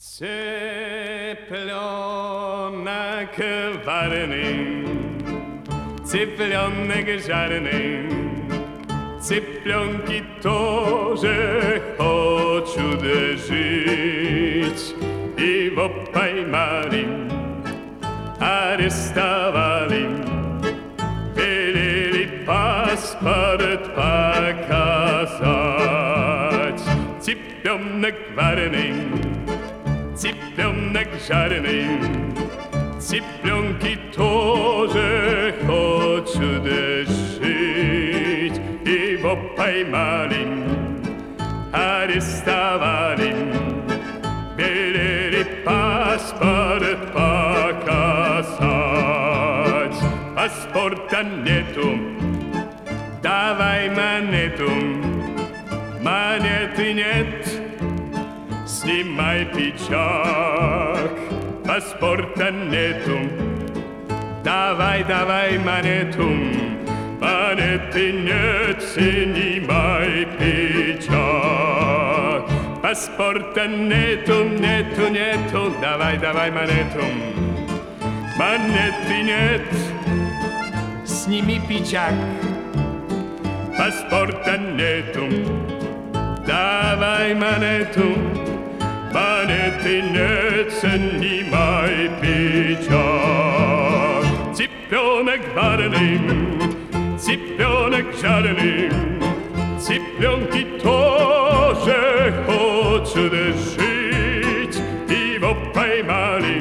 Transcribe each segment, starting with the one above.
Цыпленок вареный, цыпленок жареный, цыпленки тоже хочут жить. Его поймали, арестовали, велели паспорт показать. Цыпленок вареный, цыпленок жареный, цыпленки тоже хочут жить. Его поймали, арестовали, велели паспорт показать. Паспорта нету, давай монету, монеты нет, снимай пиджак. Паспорта нету, давай монету, монеты нет, снимай пиджак. Паспорта нету, давай монету, монеты нет, сними пиджак. Паспорта нету, давай монету, монеты нет, снимай пиджак. Цыпленок вареный, цыпленок жареный, цыпленки тоже хочут жить. Его поймали,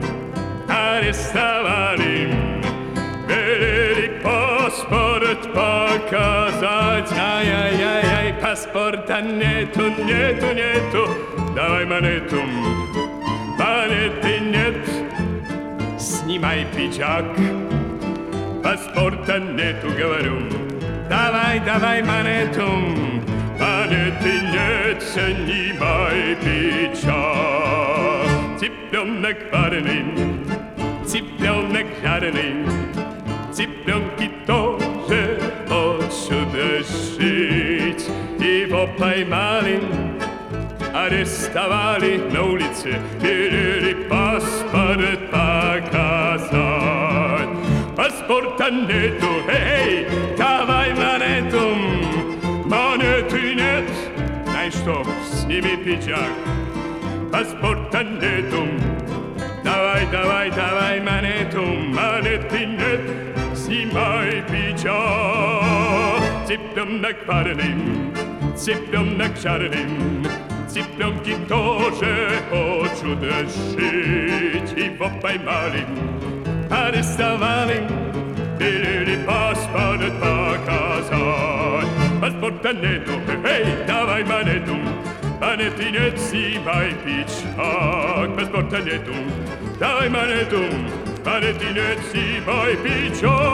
арестовали, велели паспорт показать. Ай-яй-яй-яй, паспорта нету, давай монету, монеты нет, снимай пиджак. Паспорта нету, говорю, давай монету, монеты нет, снимай пиджак. Цыпленок вареный, цыпленок жареный, цыпленки тоже хочут жить. Его поймали, арестовали на улице, велели паспорт показать. Паспорта нету, эй, давай монету, монеты нет, знаешь что, сними пиджак. Паспорта нету, давай монету, монеты нет, снимай пиджак. Цыпленок вареный, цыпленок жареный, цыпленки тоже хочут жить. Его поймали, арестовали, велели паспорт показать. Паспорта нету, эй, давай монету, монеты нет, снимай пиджак. Паспорта нету, давай монету, монеты нет, снимай пиджак.